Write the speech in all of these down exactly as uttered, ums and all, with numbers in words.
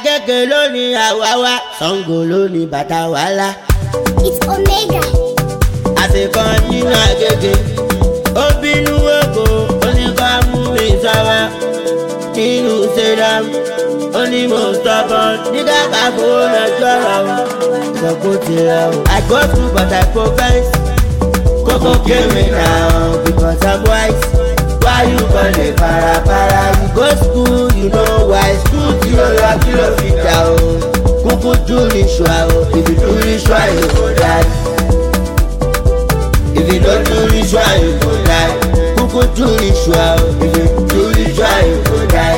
Agége ló ní àwáwá, Ṣàngó ló ní bàtà wàhálà. It's Omega. Àsìkò nínú Agége, ó bínú ògo, ó ní ká mú mi sáwá. Nínú Ṣẹ́dám, ó ní mo stubborn, ní kàkà fowó lọ́jọ́ ra o. Sọ̀kò ti ra o. I go through but I progress. Kókó kéwì now because I'm wise. Why you gonna para para? You go school, you know why. School tí o lọ kí ló fi dà o. Kúkú do ritual o. If you do ritual, you go die. If you don't do ritual, you go die. Kúkú do ritual o. If you do ritual, you go die.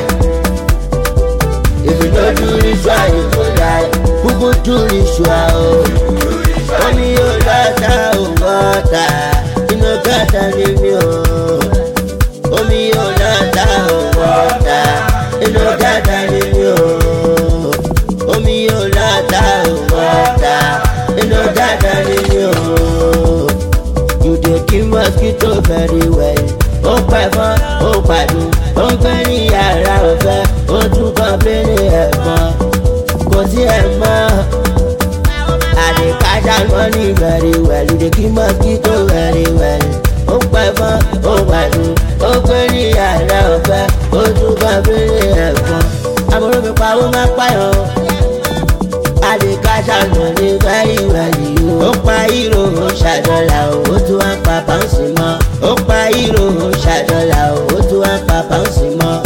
If you don't do ritual, you go die. Kúkú do ritual o. Omi yóò lọ́ta ò wọ́ta. Inú gàtà ni mi ò. Omi yóò lọ́ta ò wọ́ta. Inú gàtà ni mi ò. Omi yóò lọ́ta ò wọ́ta. Inú gàtà ni mi ò. You dey kill mosquito very well. Ó pẹ́ fún, ó pàdùn, ó ń gbé ní yàrá ọ̀fẹ́, ó tún kàn pé ní ẹ̀fọn. Kò sí ẹ̀ mọ́. I dey catch out money very well. You dey kill mosquito very well. Ó pẹ́ fún, ó pàdùn, ó ń gbé ní yàrá ọ̀fẹ́, ó tún kàn pé ní ẹ̀fọn. Àbúrò mi pa ó máa pààyàn. I dey catch out money very well. Ó pa hero, ó ṣàdọ́là o, ó tún wá pa pàǹsì mọ́. Ó pa hero, ó ṣàdọ́là o, ó tún wá pa pàǹsì mọ́.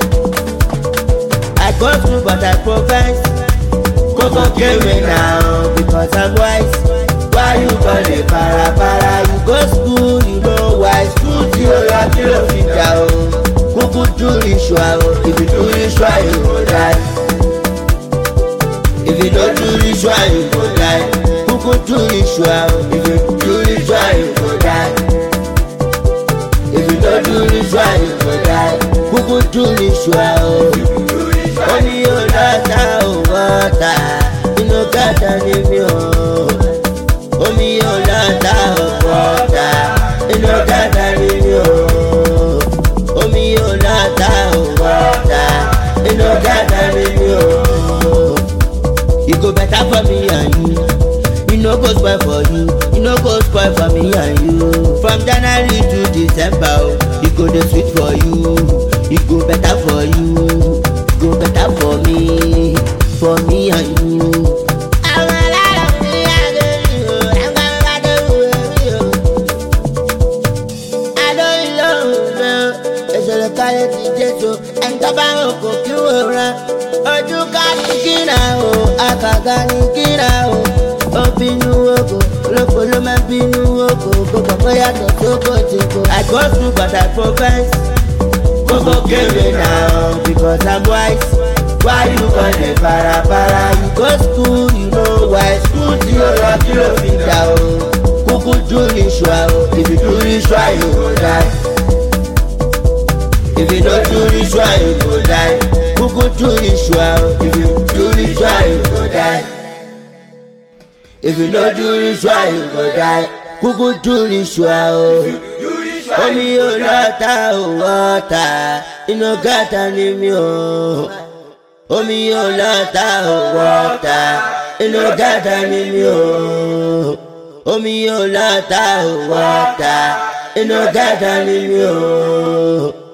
I go through but I progress. Kókó kéwì now because I'm wise. Why you gonna para para? You go school, you know why. School tí o lọ kí ló fi dà o. Kúkú do ritual o. If you do ritual, you go die. If you don't do ritual, you go die. Kúkú do ritual o. If you do ritual, you go die. If you don't do ritual, you go die. Kúkú do ritual o. Omi yóò lọ́ta ò wọ́ta. Inú gàtà ni mi ò. Omi yóò lọ́ta ò wọ́ta. Inú gàtà ni mi ò. Omi yóò lọ́ta ò wọ́ta. Inú gàtà ni mi ò. E go better for me and you. E no go spoil for you. E no go spoil for me and you. From January to December, oh, e go dey sweet for you. E go better for you. E go better for me, for me and you. Káyé ti Jésù, ẹ̀ńtọ́ bá ń kó kí wọ́n rán. Ojú ká ní kíra o, àkàkà ní kíra o. Ó bínú oko, olóko ló máa bínú oko. Gbogbo kó yàtọ̀ tó kò tí kò. I go through but I progress. Kókó kéwì now because I'm wise. Why you gonna para para? You go school, you know why. School tí o lọ kí ló fi dà o. Kúkú do ritual o. If you do ritual, you go die. If you don't do ritual, you go die. Kúkú do ritual. If you do ritual, you go die. If you don't do ritual, you go die. Kúkú do ritual. Omi yóò lọ́ta ò wọ́ta. Inú gàtà ni mi ò. Omi yóò lọ́ta ò wọ́ta. Inú gàtà ni mi ò. Omi yóò lọ́ta ò wọ́ta. Inú gàtà ni mi ò.